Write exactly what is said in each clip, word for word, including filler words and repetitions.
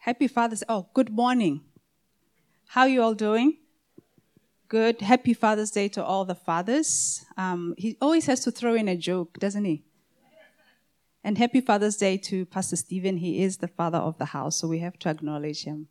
Happy Father's Day. Oh, good morning. How are you all doing? Good. Happy Father's Day to all the fathers. Um, he always has to throw in a joke, doesn't he? And happy Father's Day to Pastor Stephen. He is the father of the house, so we have to acknowledge him.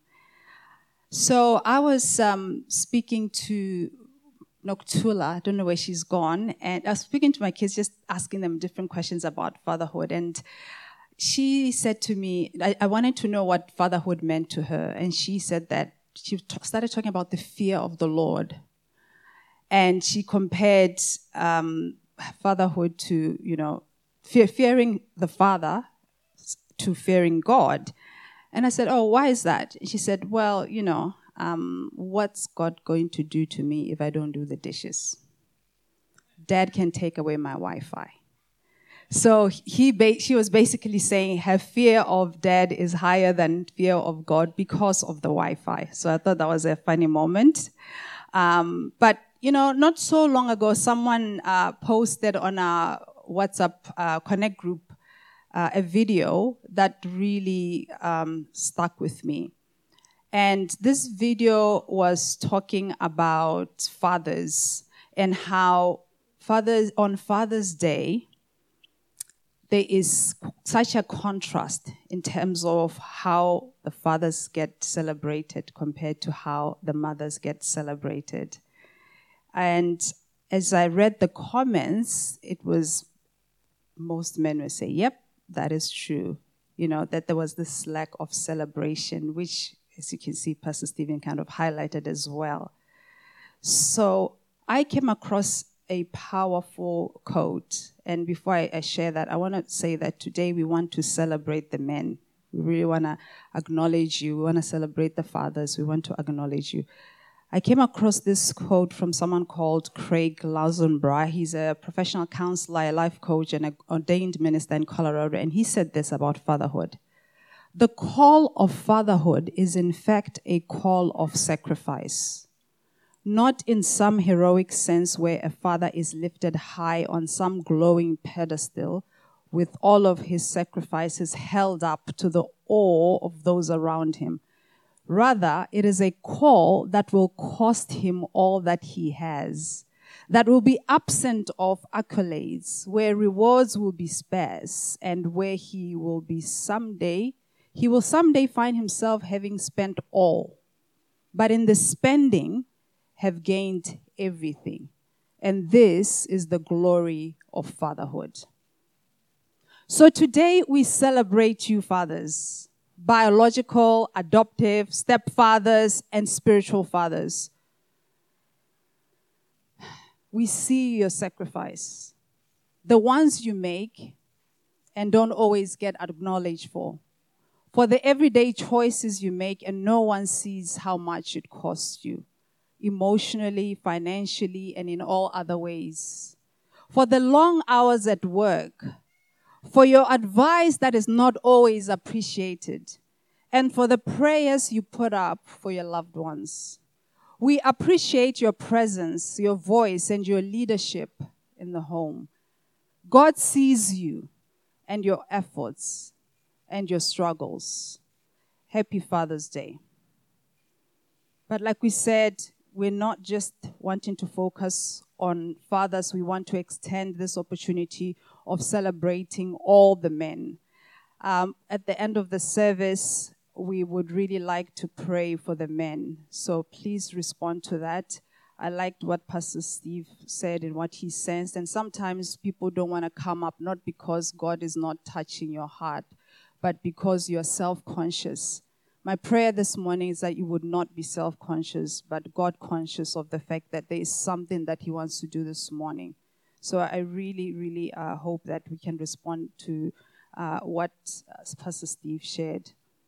So I was um, speaking to Noctula, I don't know where she's gone, and I was speaking to my kids, just asking them different questions about fatherhood. And she said to me, I, I wanted to know what fatherhood meant to her. And she said that she t- started talking about the fear of the Lord. And she compared um, fatherhood to, you know, fear, fearing the Father to fearing God. And I said, oh, why is that? And she said, well, you know, um, what's God going to do to me if I don't do the dishes? Dad can take away my Wi-Fi. So he, ba- she was basically saying her fear of dad is higher than fear of God because of the Wi-Fi. So I thought that was a funny moment. Um, but, you know, not so long ago, someone uh, posted on our WhatsApp uh, Connect group uh, a video that really um, stuck with me. And this video was talking about fathers and how fathers on Father's Day, there is such a contrast in terms of how the fathers get celebrated compared to how the mothers get celebrated. And as I read the comments, it was, most men would say, yep, that is true. You know, that there was this lack of celebration, which, as you can see, Pastor Stephen kind of highlighted as well. So I came across a powerful quote. And before I, I share that, I want to say that today we want to celebrate the men. We really want to acknowledge you. We want to celebrate the fathers. We want to acknowledge you. I came across this quote from someone called Craig Lausenbra. He's a professional counselor, a life coach, and an ordained minister in Colorado. And he said this about fatherhood. The call of fatherhood is in fact a call of sacrifice. Not in some heroic sense where a father is lifted high on some glowing pedestal with all of his sacrifices held up to the awe of those around him. Rather, it is a call that will cost him all that he has, that will be absent of accolades, where rewards will be sparse, and where he will be someday, he will someday find himself having spent all. But in the spending, have gained everything. And this is the glory of fatherhood. So today we celebrate you fathers, biological, adoptive, stepfathers, and spiritual fathers. We see your sacrifice, the ones you make and don't always get acknowledged for, for the everyday choices you make and no one sees how much it costs you, emotionally, financially, and in all other ways. For the long hours at work, for your advice that is not always appreciated, and for the prayers you put up for your loved ones. We appreciate your presence, your voice, and your leadership in the home. God sees you and your efforts and your struggles. Happy Father's Day. But like we said, we're not just wanting to focus on fathers. We want to extend this opportunity of celebrating all the men. Um, at the end of the service, we would really like to pray for the men. So please respond to that. I liked what Pastor Steve said and what he sensed. And sometimes people don't want to come up, not because God is not touching your heart, but because you're self-conscious. My prayer this morning is that you would not be self-conscious, but God-conscious of the fact that there is something that he wants to do this morning. So I really, really uh, hope that we can respond to uh, what uh, Pastor Steve shared.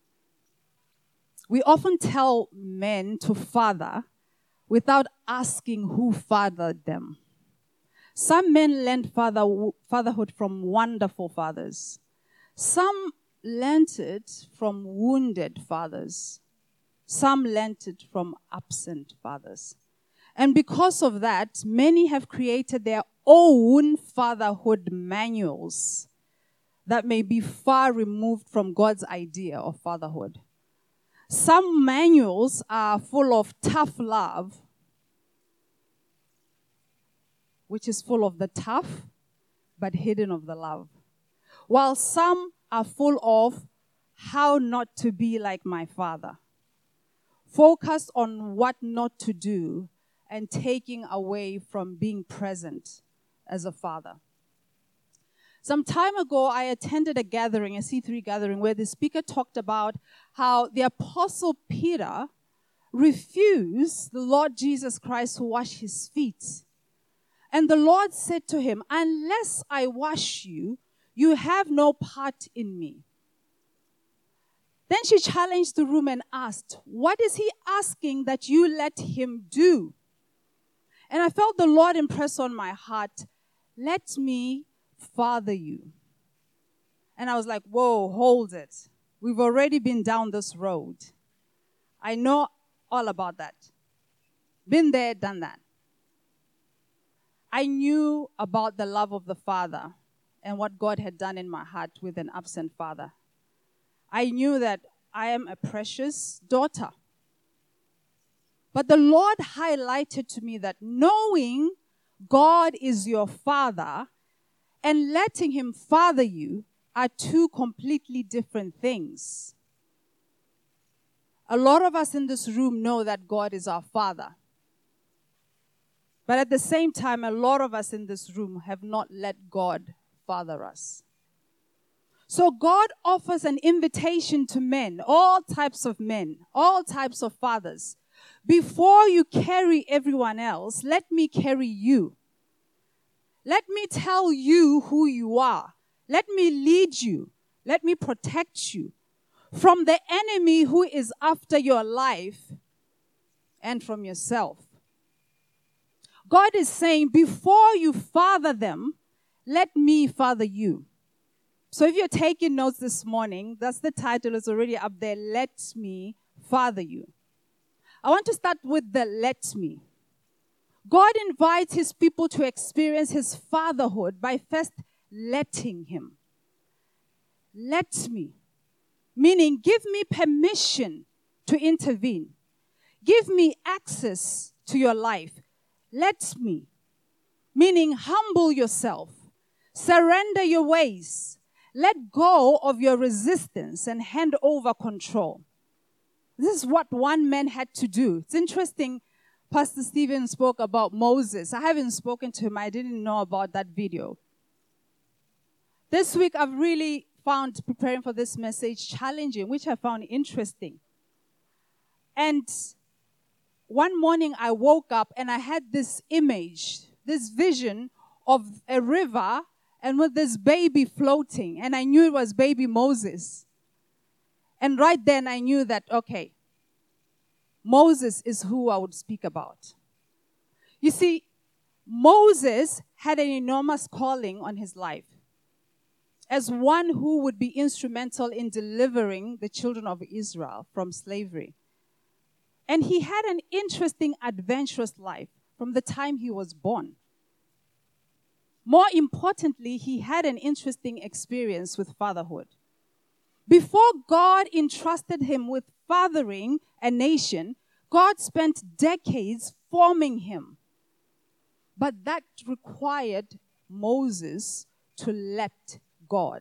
We often tell men to father without asking who fathered them. Some men learned father, fatherhood from wonderful fathers. Some learnt it from wounded fathers. Some learnt it from absent fathers. And because of that, many have created their own fatherhood manuals that may be far removed from God's idea of fatherhood. Some manuals are full of tough love, which is full of the tough, but hidden of the love. While some are full of how not to be like my father, focused on what not to do and taking away from being present as a father. Some time ago, I attended a gathering, a C three gathering, where the speaker talked about how the Apostle Peter refused the Lord Jesus Christ to wash his feet. And the Lord said to him, unless I wash you, you have no part in me. Then she challenged the room and asked, what is he asking that you let him do? And I felt the Lord impress on my heart, let me father you. And I was like, whoa, hold it. We've already been down this road. I know all about that. Been there, done that. I knew about the love of the Father and what God had done in my heart with an absent father. I knew that I am a precious daughter. But the Lord highlighted to me that knowing God is your Father and letting him father you are two completely different things. A lot of us in this room know that God is our Father. But at the same time, a lot of us in this room have not let God father us. So God offers an invitation to men, all types of men, all types of fathers. Before you carry everyone else, let me carry you. Let me tell you who you are. Let me lead you. Let me protect you from the enemy who is after your life and from yourself. God is saying, before you father them, let me father you. So if you're taking notes this morning, that's the title, is already up there, Let Me Father You. I want to start with the let me. God invites his people to experience his fatherhood by first letting him. Let me. Meaning, give me permission to intervene. Give me access to your life. Let me. Meaning, humble yourself. Surrender your ways. Let go of your resistance and hand over control. This is what one man had to do. It's interesting. Pastor Stephen spoke about Moses. I haven't spoken to him. I didn't know about that video. This week, I've really found preparing for this message challenging, which I found interesting. And one morning, I woke up and I had this image, this vision of a river and with this baby floating. And I knew it was baby Moses. And right then, I knew that, okay, Moses is who I would speak about. You see, Moses had an enormous calling on his life as one who would be instrumental in delivering the children of Israel from slavery. And he had an interesting, adventurous life from the time he was born. More importantly, he had an interesting experience with fatherhood. Before God entrusted him with fathering a nation, God spent decades forming him. But that required Moses to let God.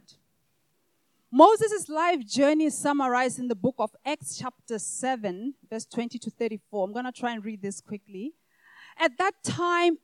Moses' life journey is summarized in the book of Acts chapter seven, verse twenty to thirty-four. I'm going to try and read this quickly. At that time,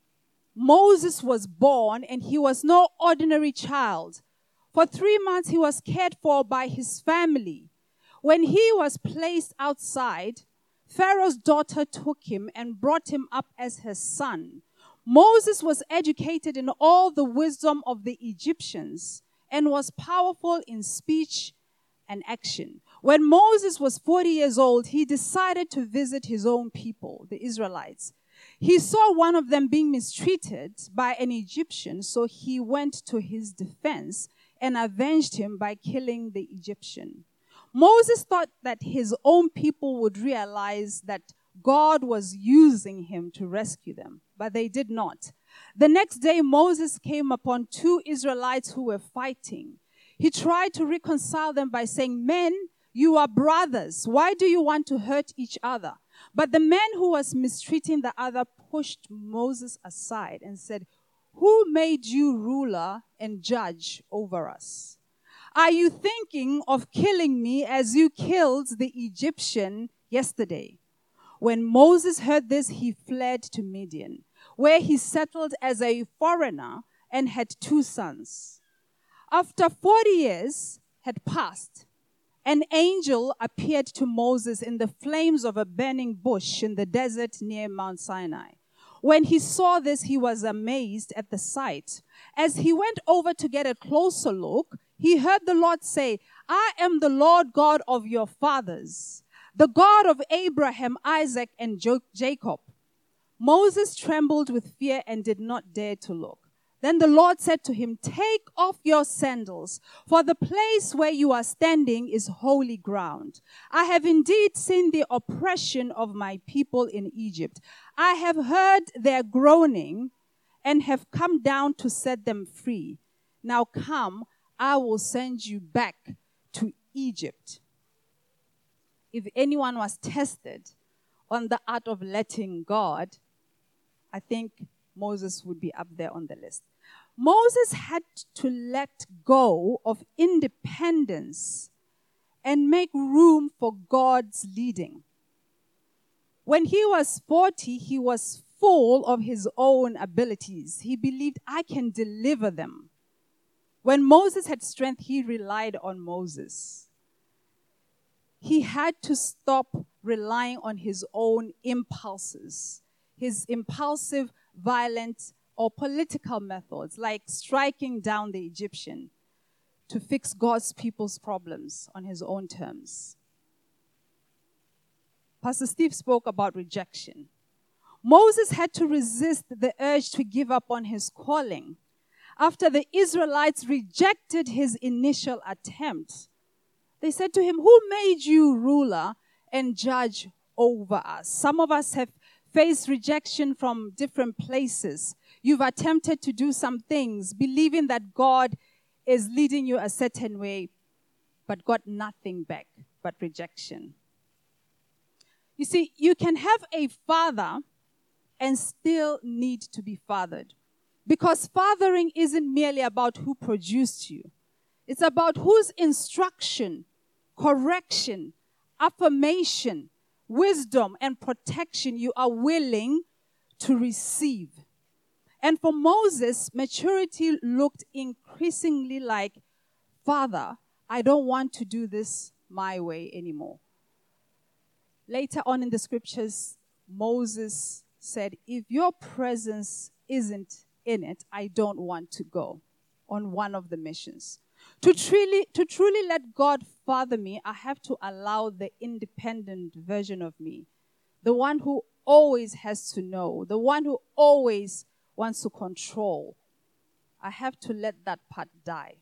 Moses was born, and he was no ordinary child. For three months, he was cared for by his family. When he was placed outside, Pharaoh's daughter took him and brought him up as her son. Moses was educated in all the wisdom of the Egyptians and was powerful in speech and action. When Moses was forty years old, he decided to visit his own people, the Israelites. He saw one of them being mistreated by an Egyptian, so he went to his defense and avenged him by killing the Egyptian. Moses thought that his own people would realize that God was using him to rescue them, but they did not. The next day, Moses came upon two Israelites who were fighting. He tried to reconcile them by saying, "Men, You are brothers. Why do you want to hurt each other?" But the man who was mistreating the other pushed Moses aside and said, "Who made you ruler and judge over us? Are you thinking of killing me as you killed the Egyptian yesterday?" When Moses heard this, he fled to Midian, where he settled as a foreigner and had two sons. After forty years had passed, an angel appeared to Moses in the flames of a burning bush in the desert near Mount Sinai. When he saw this, he was amazed at the sight. As he went over to get a closer look, he heard the Lord say, "I am the Lord God of your fathers, the God of Abraham, Isaac, and Jo- Jacob." Moses trembled with fear and did not dare to look. Then the Lord said to him, "Take off your sandals, for the place where you are standing is holy ground. I have indeed seen the oppression of my people in Egypt. I have heard their groaning and have come down to set them free. Now come, I will send you back to Egypt." If anyone was tested on the art of letting God, I think Moses would be up there on the list. Moses had to let go of independence and make room for God's leading. When he was forty, he was full of his own abilities. He believed, "I can deliver them." When Moses had strength, he relied on Moses. He had to stop relying on his own impulses, his impulsive, violent, or political methods, like striking down the Egyptian, to fix God's people's problems on his own terms. Pastor Steve spoke about rejection. Moses had to resist the urge to give up on his calling after the Israelites rejected his initial attempt. They said to him, "Who made you ruler and judge over us?" Some of us have faced rejection from different places. You've attempted to do some things, believing that God is leading you a certain way, but got nothing back but rejection. You see, you can have a father and still need to be fathered. Because fathering isn't merely about who produced you. It's about whose instruction, correction, affirmation, wisdom, and protection you are willing to receive. And for Moses, maturity looked increasingly like, "Father, I don't want to do this my way anymore." Later on in the scriptures, Moses said, "If your presence isn't in it, I don't want to go on one of the missions." To truly, to truly let God father me, I have to allow the independent version of me, the one who always has to know, the one who always wants to control. I have to let that part die.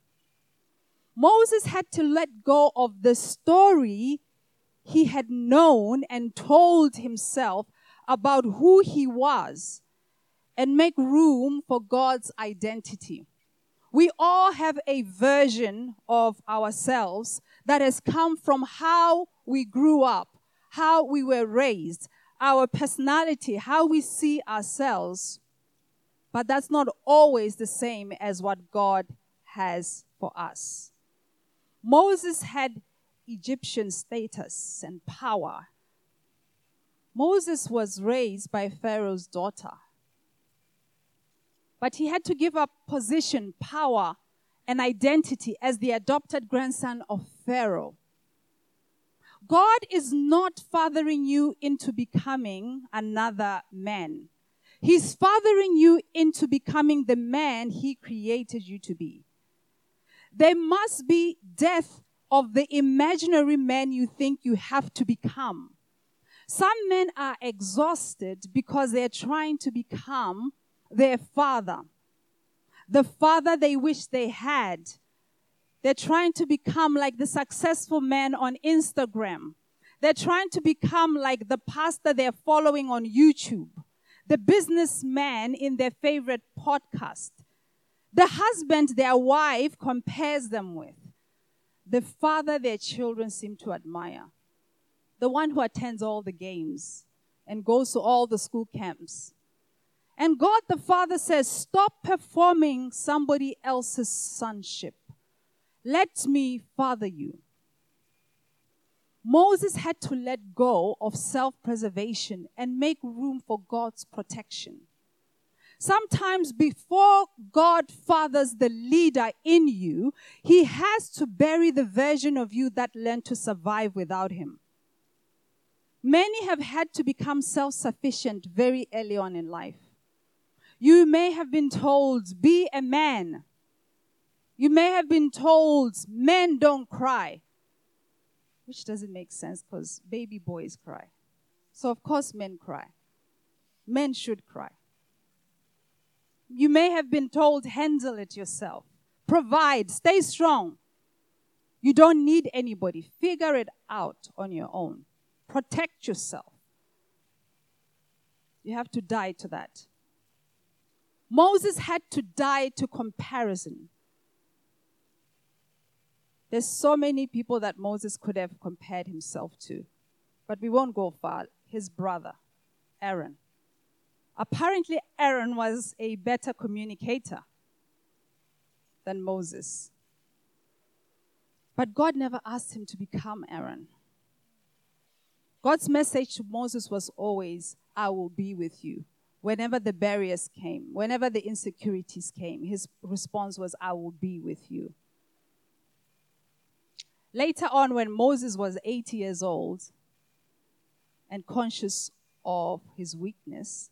Moses had to let go of the story he had known and told himself about who he was and make room for God's identity. We all have a version of ourselves that has come from how we grew up, how we were raised, our personality, how we see ourselves. But that's not always the same as what God has for us. Moses had Egyptian status and power. Moses was raised by Pharaoh's daughter. But he had to give up position, power, and identity as the adopted grandson of Pharaoh. God is not fathering you into becoming another man. He's fathering you into becoming the man he created you to be. There must be death of the imaginary man you think you have to become. Some men are exhausted because they're trying to become their father, the father they wish they had. They're trying to become like the successful man on Instagram. They're trying to become like the pastor they're following on YouTube, the businessman in their favorite podcast, the husband their wife compares them with, the father their children seem to admire, the one who attends all the games and goes to all the school camps. And God the Father says, stop performing somebody else's sonship. Let me father you. Moses had to let go of self-preservation and make room for God's protection. Sometimes before God fathers the leader in you, he has to bury the version of you that learned to survive without him. Many have had to become self-sufficient very early on in life. You may have been told, be a man. You may have been told, men don't cry. Which doesn't make sense because baby boys cry. So of course men cry. Men should cry. You may have been told, handle it yourself. Provide, stay strong. You don't need anybody. Figure it out on your own. Protect yourself. You have to die to that. Moses had to die to comparison. There's so many people that Moses could have compared himself to. But we won't go far. His brother, Aaron. Apparently, Aaron was a better communicator than Moses. But God never asked him to become Aaron. God's message to Moses was always, I will be with you. Whenever the barriers came, whenever the insecurities came, his response was, I will be with you. Later on, when Moses was eighty years old and conscious of his weakness,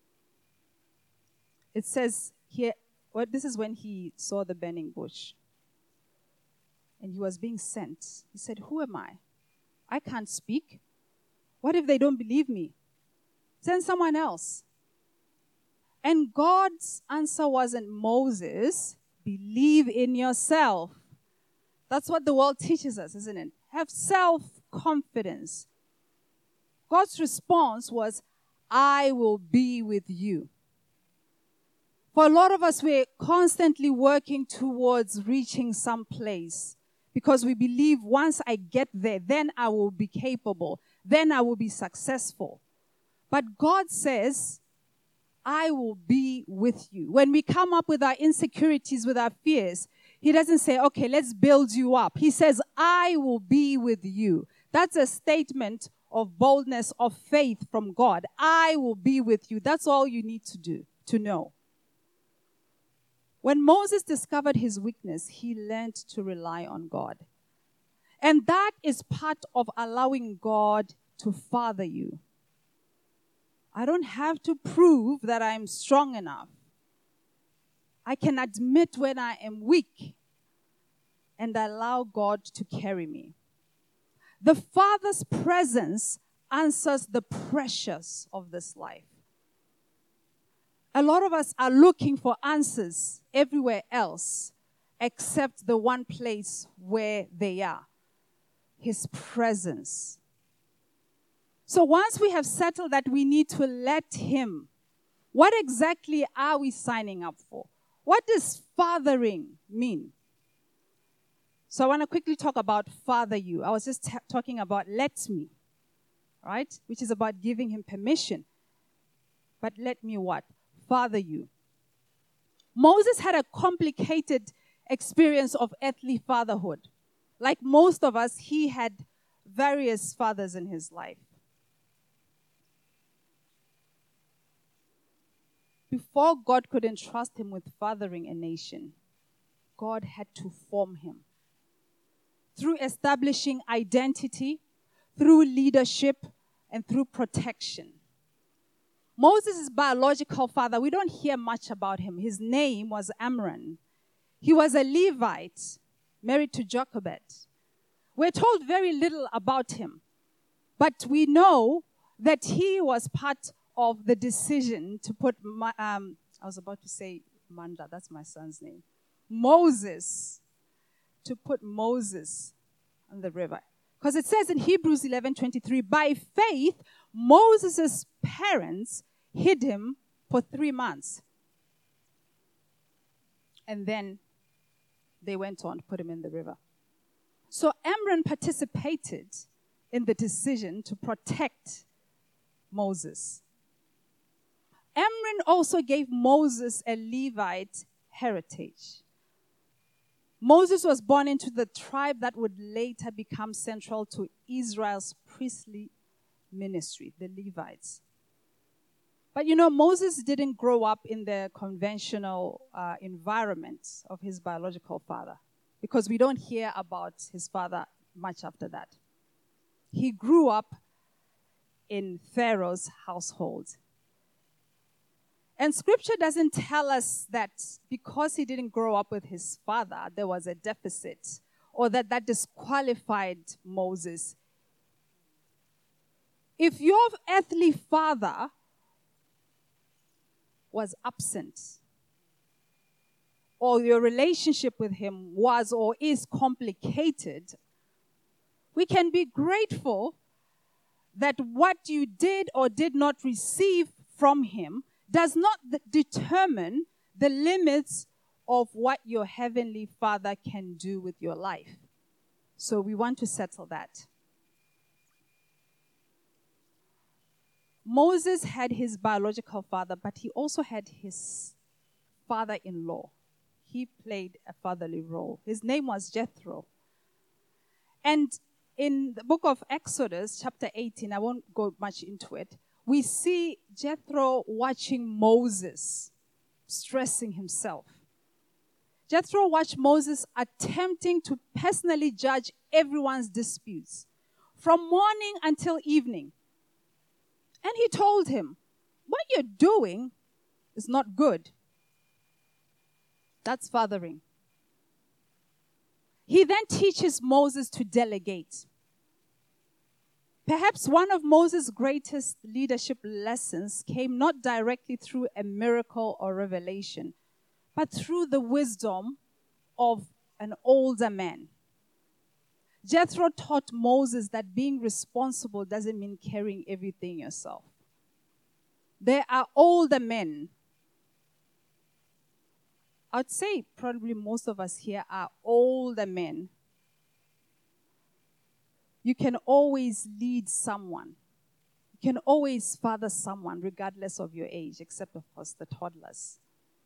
it says here, well, this is when he saw the burning bush. And he was being sent. He said, who am I? I can't speak. What if they don't believe me? Send someone else. And God's answer wasn't, Moses, believe in yourself. That's what the world teaches us, isn't it? Have self-confidence. God's response was, I will be with you. For a lot of us, we're constantly working towards reaching some place because we believe once I get there, then I will be capable. Then I will be successful. But God says, I will be with you. When we come up with our insecurities, with our fears, he doesn't say, okay, let's build you up. He says, I will be with you. That's a statement of boldness, of faith from God. I will be with you. That's all you need to do, to know. When Moses discovered his weakness, he learned to rely on God. And that is part of allowing God to father you. I don't have to prove that I'm strong enough. I can admit when I am weak and allow God to carry me. The Father's presence answers the pressures of this life. A lot of us are looking for answers everywhere else except the one place where they are, His presence. So once we have settled that we need to let Him, what exactly are we signing up for? What does fathering mean? So I want to quickly talk about father you. I was just t- talking about let me, right? Which is about giving Him permission. But let me what? Father you. Moses had a complicated experience of earthly fatherhood. Like most of us, he had various fathers in his life. Before God could entrust him with fathering a nation, God had to form him. Through establishing identity, through leadership, and through protection. Moses' biological father, we don't hear much about him. His name was Amram. He was a Levite, married to Jochebed. We're told very little about him. But we know that he was part of the decision to put, um, I was about to say Manda, that's my son's name, Moses, to put Moses on the river. Because it says in Hebrews eleven twenty-three, by faith, Moses' parents hid him for three months. And then they went on to put him in the river. So Amram participated in the decision to protect Moses. Amram also gave Moses a Levite heritage. Moses was born into the tribe that would later become central to Israel's priestly ministry, the Levites. But you know, Moses didn't grow up in the conventional uh, environment of his biological father, because we don't hear about his father much after that. He grew up in Pharaoh's household. And scripture doesn't tell us that because he didn't grow up with his father, there was a deficit, or that that disqualified Moses. If your earthly father was absent, or your relationship with him was or is complicated, we can be grateful that what you did or did not receive from him does not th- determine the limits of what your heavenly Father can do with your life. So we want to settle that. Moses had his biological father, but he also had his father-in-law. He played a fatherly role. His name was Jethro. And in the book of Exodus, chapter eighteen, I won't go much into it, we see Jethro watching Moses, stressing himself. Jethro watched Moses attempting to personally judge everyone's disputes from morning until evening. And he told him, what you're doing is not good. That's fathering. He then teaches Moses to delegate. Perhaps one of Moses' greatest leadership lessons came not directly through a miracle or revelation, but through the wisdom of an older man. Jethro taught Moses that being responsible doesn't mean carrying everything yourself. There are older men. I'd say probably most of us here are older men. You can always lead someone. You can always father someone, regardless of your age, except, of course, the toddlers.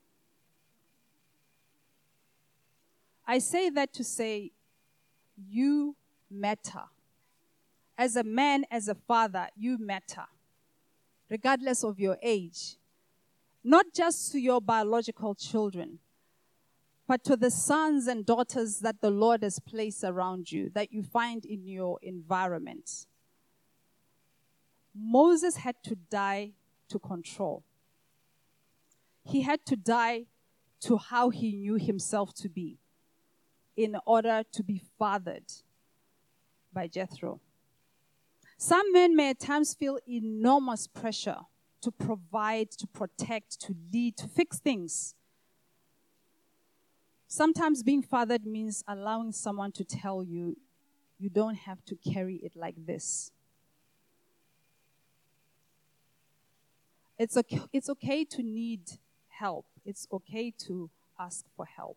I say that to say, you matter. As a man, as a father, you matter, regardless of your age. Not just to your biological children, but to the sons and daughters that the Lord has placed around you, that you find in your environment. Moses had to die to control. He had to die to how he knew himself to be in order to be fathered by Jethro. Some men may at times feel enormous pressure to provide, to protect, to lead, to fix things. Sometimes being fathered means allowing someone to tell you, you don't have to carry it like this. It's okay, it's okay to need help. It's okay to ask for help.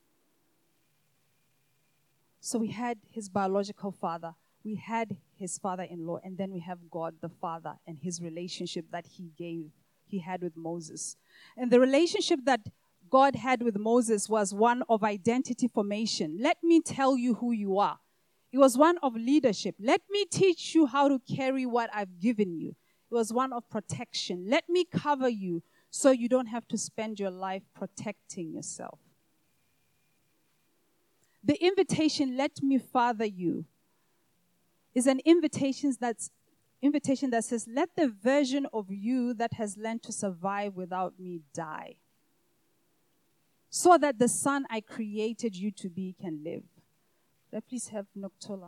So we had his biological father, we had his father-in-law, and then we have God the Father and his relationship that he gave, he had with Moses. And the relationship that God had with Moses was one of identity formation. Let me tell you who you are. It was one of leadership. Let me teach you how to carry what I've given you. It was one of protection. Let me cover you so you don't have to spend your life protecting yourself. The invitation, let me father you, is an invitation that's invitation that says, let the version of you that has learned to survive without me die, so that the son I created you to be can live. Let please have Noctola.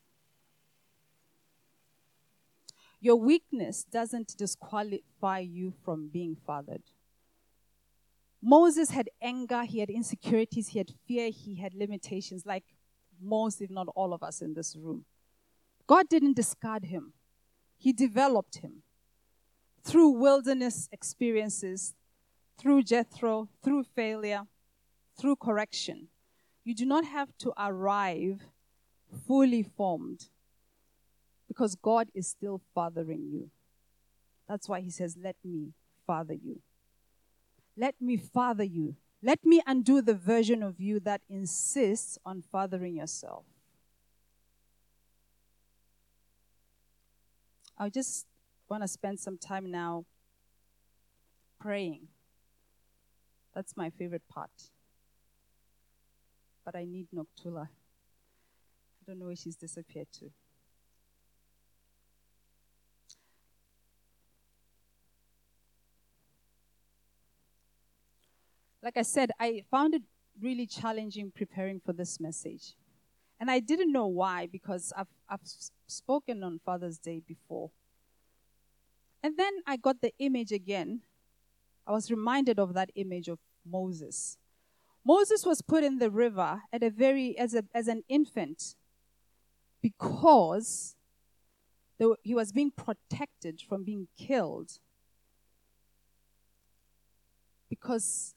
Your weakness doesn't disqualify you from being fathered. Moses had anger, he had insecurities, he had fear, he had limitations, like most, if not all of us in this room. God didn't discard him. He developed him through wilderness experiences, through Jethro, through failure, through correction. You do not have to arrive fully formed. Because God is still fathering you. That's why he says, let me father you. Let me father you. Let me undo the version of you that insists on fathering yourself. I just want to spend some time now praying. That's my favorite part. But I need Noktula. I don't know where she's disappeared to. Like I said, I found it really challenging preparing for this message. And I didn't know why, because I've, I've spoken on Father's Day before. And then I got the image again. I was reminded of that image of Moses. Moses was put in the river at a very as a as an infant because the, he was being protected from being killed. Because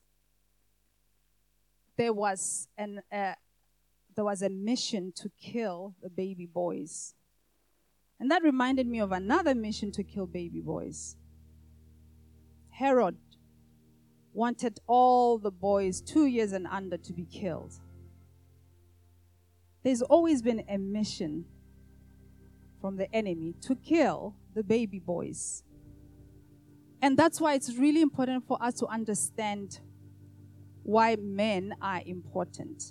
there was an uh, there was a mission to kill the baby boys. And that reminded me of another mission to kill baby boys. Herod wanted all the boys two years and under to be killed. There's always been a mission from the enemy to kill the baby boys. And that's why it's really important for us to understand why men are important.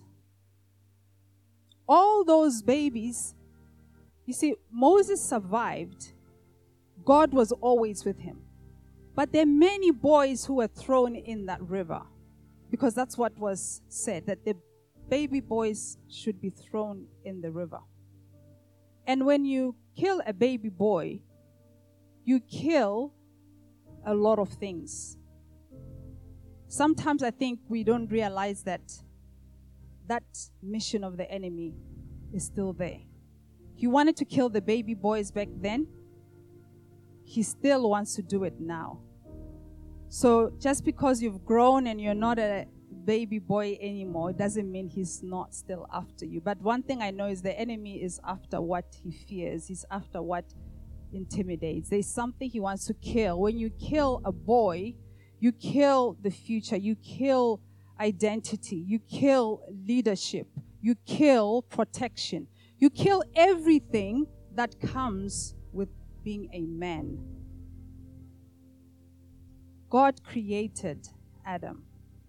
All those babies, you see, Moses survived. God was always with him. But there are many boys who were thrown in that river, because that's what was said, that the baby boys should be thrown in the river. And when you kill a baby boy, you kill a lot of things. Sometimes I think we don't realize that that mission of the enemy is still there. He wanted to kill the baby boys back then. He still wants to do it now. So just because you've grown and you're not a baby boy anymore, it doesn't mean he's not still after you. But one thing I know is the enemy is after what he fears. He's after what intimidates. There's something he wants to kill. When you kill a boy, you kill the future. You kill identity. You kill leadership. You kill protection. You kill everything that comes with being a man. God created Adam.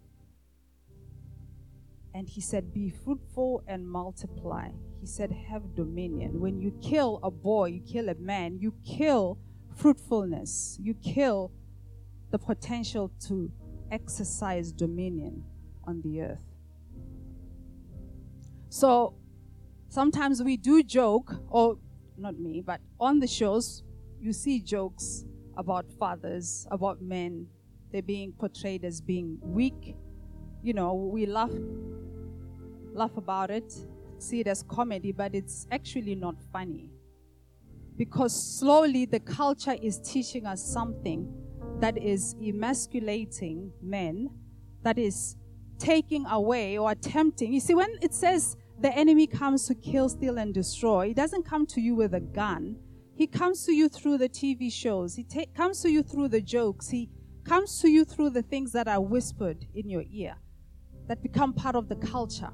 And he said, be fruitful and multiply. He said, have dominion. When you kill a boy, you kill a man, you kill fruitfulness. You kill the potential to exercise dominion on the earth. So sometimes we do joke, or not me, but on the shows, you see jokes about fathers, about men. They're being portrayed as being weak. You know, we laugh, laugh about it, see it as comedy, but it's actually not funny. Because slowly the culture is teaching us something that is emasculating men, that is taking away or attempting. You see, when it says the enemy comes to kill, steal, and destroy, he doesn't come to you with a gun. He comes to you through the T V shows. He ta- comes to you through the jokes. He comes to you through the things that are whispered in your ear, that become part of the culture.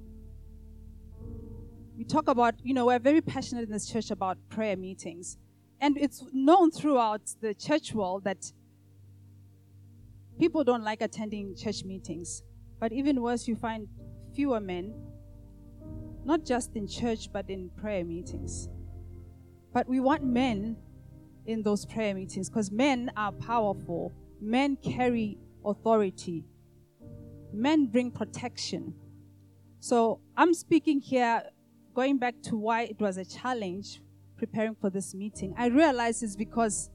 We talk about, you know, we're very passionate in this church about prayer meetings. And it's known throughout the church world that people don't like attending church meetings. But even worse, you find fewer men, not just in church, but in prayer meetings. But we want men in those prayer meetings because men are powerful. Men carry authority. Men bring protection. So I'm speaking here, going back to why it was a challenge preparing for this meeting. I realize it's because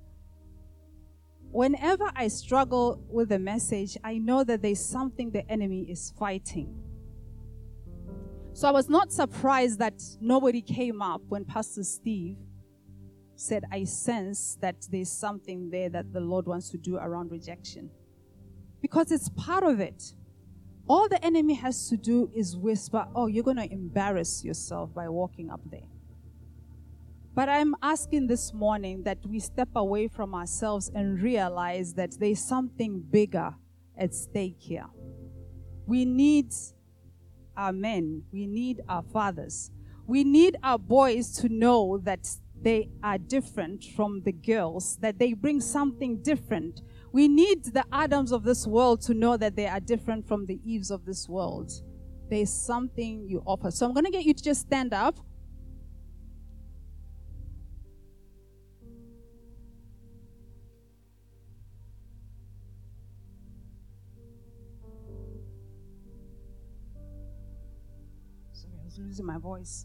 whenever I struggle with a message, I know that there's something the enemy is fighting. So I was not surprised that nobody came up when Pastor Steve said, I sense that there's something there that the Lord wants to do around rejection. Because it's part of it. All the enemy has to do is whisper, oh, you're going to embarrass yourself by walking up there. But I'm asking this morning that we step away from ourselves and realize that there's something bigger at stake here. We need our men. We need our fathers. We need our boys to know that they are different from the girls, that they bring something different. We need the Adams of this world to know that they are different from the Eves of this world. There's something you offer. So I'm going to get you to just stand up. Sorry, I was losing my voice.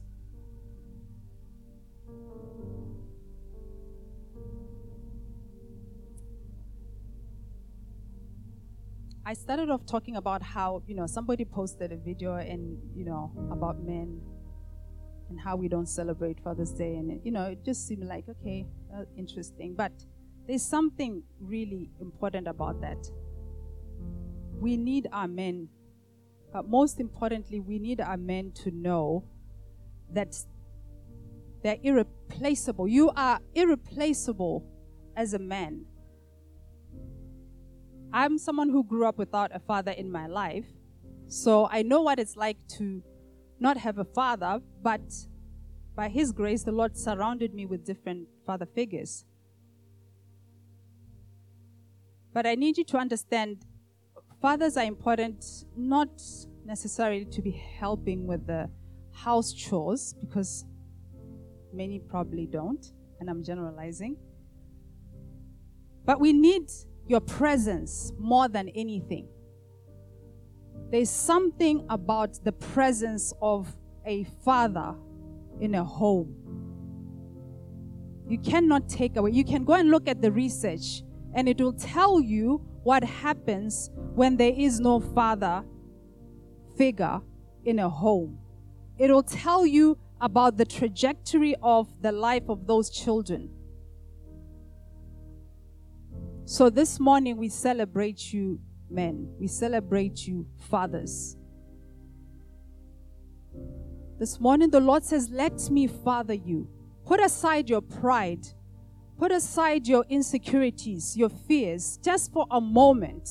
I started off talking about how, you know, somebody posted a video and, you know, about men and how we don't celebrate Father's Day. And, you know, it just seemed like, okay, uh, interesting. But there's something really important about that. We need our men. But most importantly, we need our men to know that they're irreplaceable. You are irreplaceable as a man. I'm someone who grew up without a father in my life, so I know what it's like to not have a father, but by His grace, the Lord surrounded me with different father figures. But I need you to understand, fathers are important not necessarily to be helping with the house chores, because many probably don't, and I'm generalizing. But we need your presence more than anything. There's something about the presence of a father in a home. You cannot take away. You can go and look at the research, and it will tell you what happens when there is no father figure in a home. It will tell you about the trajectory of the life of those children. So this morning we celebrate you, men. We celebrate you, fathers. This morning the Lord says, let me father you. Put aside your pride. Put aside your insecurities, your fears, just for a moment.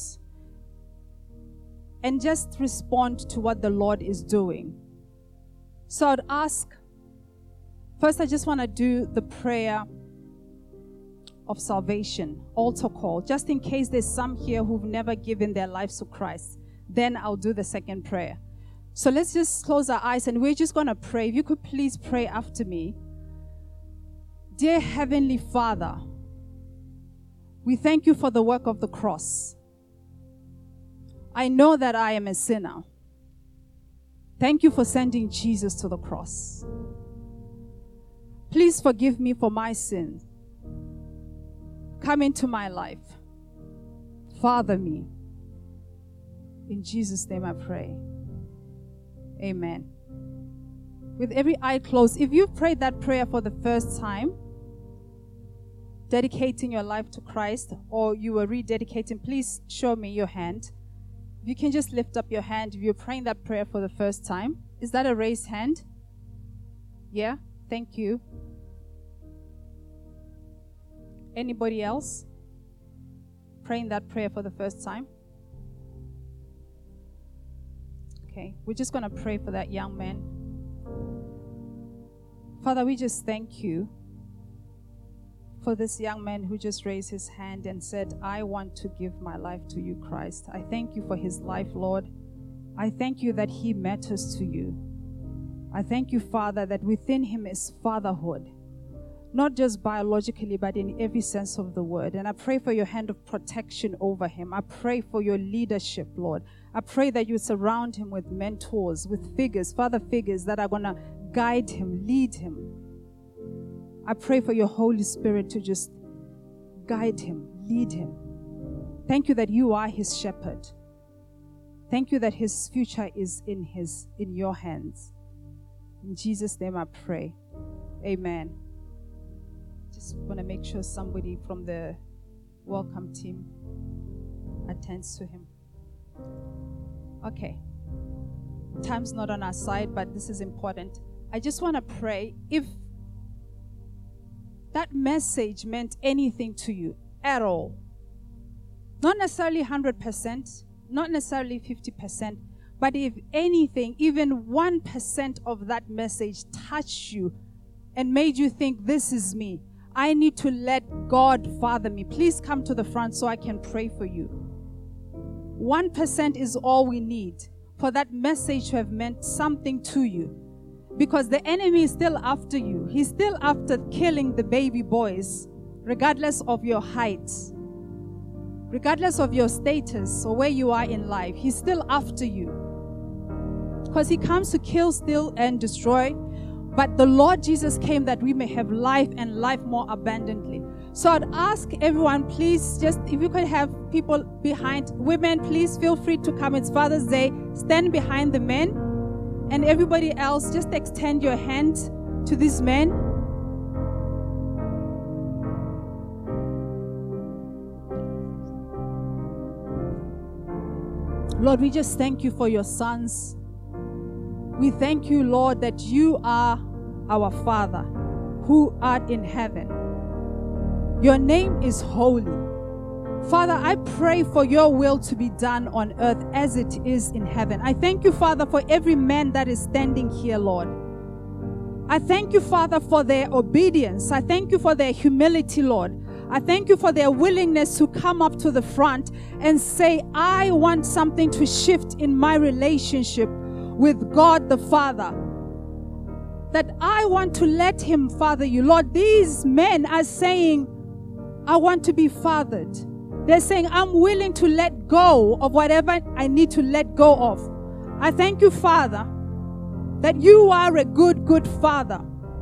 And just respond to what the Lord is doing. So I'd ask, first I just want to do the prayer of salvation, altar call, just in case there's some here who've never given their lives to Christ. Then I'll do the second prayer. So let's just close our eyes and we're just going to pray. If you could please pray after me. Dear Heavenly Father, we thank you for the work of the cross. I know that I am a sinner. Thank you for sending Jesus to the cross. Please forgive me for my sins. Come into my life. Father me. In Jesus' name I pray. Amen. With every eye closed, if you've prayed that prayer for the first time, dedicating your life to Christ, or you were rededicating, please show me your hand. If you can just lift up your hand if you're praying that prayer for the first time. Is that a raised hand? Yeah? Thank you. Anybody else praying that prayer for the first time? Okay, we're just going to pray for that young man. Father, we just thank you for this young man who just raised his hand and said, I want to give my life to you, Christ. I thank you for his life, Lord. I thank you that he matters to you. I thank you, Father, that within him is fatherhood. Not just biologically, but in every sense of the word. And I pray for your hand of protection over him. I pray for your leadership, Lord. I pray that you surround him with mentors, with figures, father figures that are going to guide him, lead him. I pray for your Holy Spirit to just guide him, lead him. Thank you that you are his shepherd. Thank you that his future is in his, in your hands. In Jesus' name I pray. Amen. Just want to make sure somebody from the welcome team attends to him. Okay. Time's not on our side, but this is important. I just want to pray. If that message meant anything to you at all, not necessarily one hundred percent, not necessarily fifty percent, but if anything, even one percent of that message touched you and made you think, this is me, I need to let God father me. Please come to the front so I can pray for you. one percent is all we need for that message to have meant something to you. Because the enemy is still after you. He's still after killing the baby boys, regardless of your height, regardless of your status or where you are in life. He's still after you. Because he comes to kill, steal, and destroy. But the Lord Jesus came that we may have life and life more abundantly. So I'd ask everyone, please, just if you could have people behind, women, please feel free to come. It's Father's Day. Stand behind the men. And everybody else, just extend your hand to these men. Lord, we just thank you for your sons. We thank you, Lord, that you are our Father who art in heaven. Your name is holy. Father, I pray for your will to be done on earth as it is in heaven. I thank you, Father, for every man that is standing here, Lord. I thank you, Father, for their obedience. I thank you for their humility, Lord. I thank you for their willingness to come up to the front and say, I want something to shift in my relationship with God the Father. That I want to let him father you. Lord, these men are saying, I want to be fathered. They're saying, I'm willing to let go of whatever I need to let go of. I thank you, Father, that you are a good, good Father.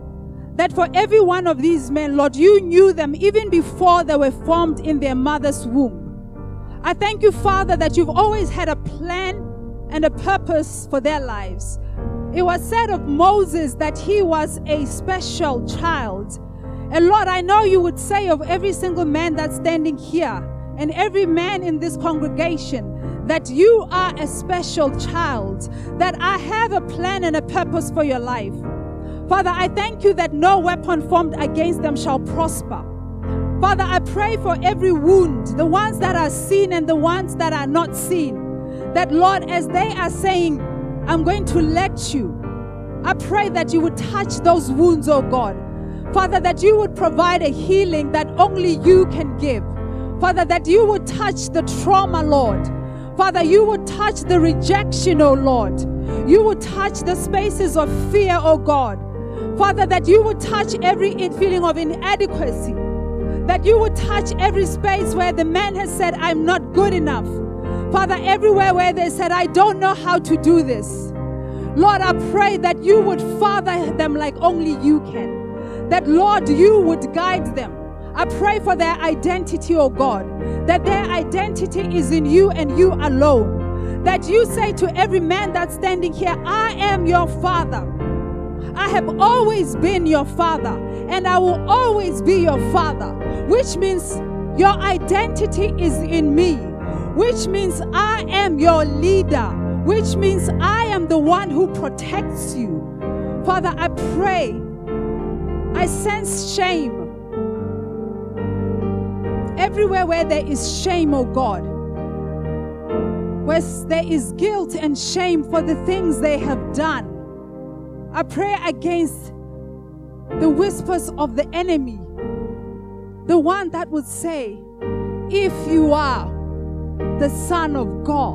That for every one of these men, Lord, you knew them even before they were formed in their mother's womb. I thank you, Father, that you've always had a plan and a purpose for their lives. It was said of Moses that he was a special child. And Lord, I know you would say of every single man that's standing here, and every man in this congregation, that you are a special child, that I have a plan and a purpose for your life. Father, I thank you that no weapon formed against them shall prosper. Father, I pray for every wound, the ones that are seen and the ones that are not seen, that Lord, as they are saying, I'm going to let you, I pray that you would touch those wounds, oh God. Father, that you would provide a healing that only you can give. Father, that you would touch the trauma, Lord. Father, you would touch the rejection, oh Lord. You would touch the spaces of fear, oh God. Father, that you would touch every feeling of inadequacy. That you would touch every space where the man has said, I'm not good enough. Father, everywhere where they said, I don't know how to do this. Lord, I pray that you would father them like only you can. That, Lord, you would guide them. I pray for their identity, oh God, that their identity is in you and you alone. That you say to every man that's standing here, I am your Father. I have always been your Father, and I will always be your Father, which means your identity is in me, which means I am your leader, which means I am the one who protects you. Father, I pray, I sense shame. Everywhere where there is shame, oh God, where there is guilt and shame for the things they have done, I pray against the whispers of the enemy, the one that would say, if you are the Son of God,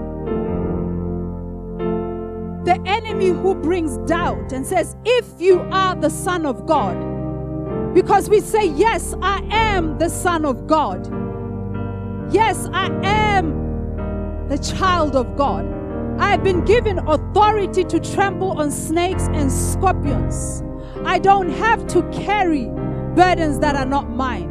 the enemy who brings doubt and says, if you are the Son of God, because we say, yes, I am the Son of God. Yes, I am the child of God. I have been given authority to trample on snakes and scorpions. I don't have to carry burdens that are not mine.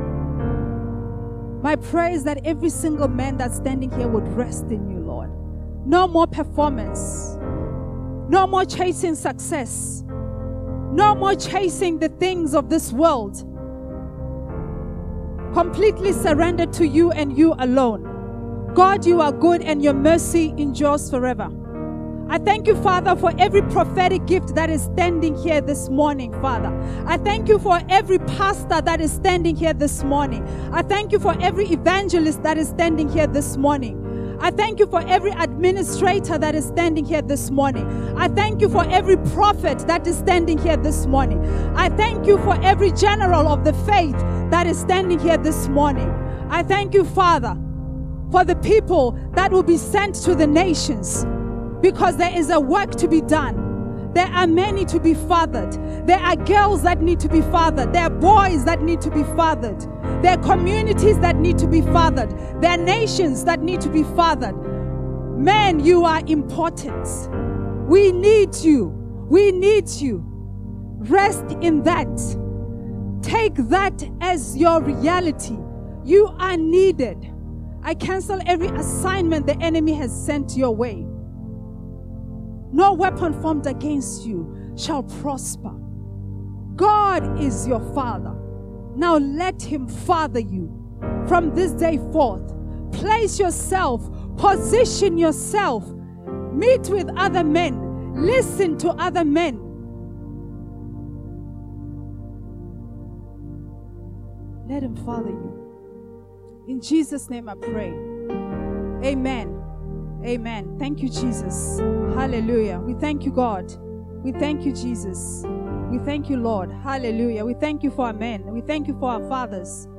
My prayer is that every single man that's standing here would rest in you, Lord. No more performance. No more chasing success. No more chasing the things of this world. Completely surrendered to you and you alone. God, you are good and your mercy endures forever. I thank you, Father, for every prophetic gift that is standing here this morning, Father. I thank you for every pastor that is standing here this morning. I thank you for every evangelist that is standing here this morning. I thank you for every administrator that is standing here this morning. I thank you for every prophet that is standing here this morning. I thank you for every general of the faith that is standing here this morning. I thank you, Father, for the people that will be sent to the nations, because there is a work to be done. There are many to be fathered. There are girls that need to be fathered. There are boys that need to be fathered. There are communities that need to be fathered. There are nations that need to be fathered. Men, you are important. We need you. We need you. Rest in that. Take that as your reality. You are needed. I cancel every assignment the enemy has sent your way. No weapon formed against you shall prosper. God is your Father. Now let him father you from this day forth. Place yourself, position yourself, meet with other men, listen to other men. Let him father you. In Jesus' name I pray. Amen. Amen. Thank you, Jesus. Hallelujah. We thank you, God. We thank you, Jesus. We thank you, Lord. Hallelujah. We thank you for our men. We thank you for our fathers.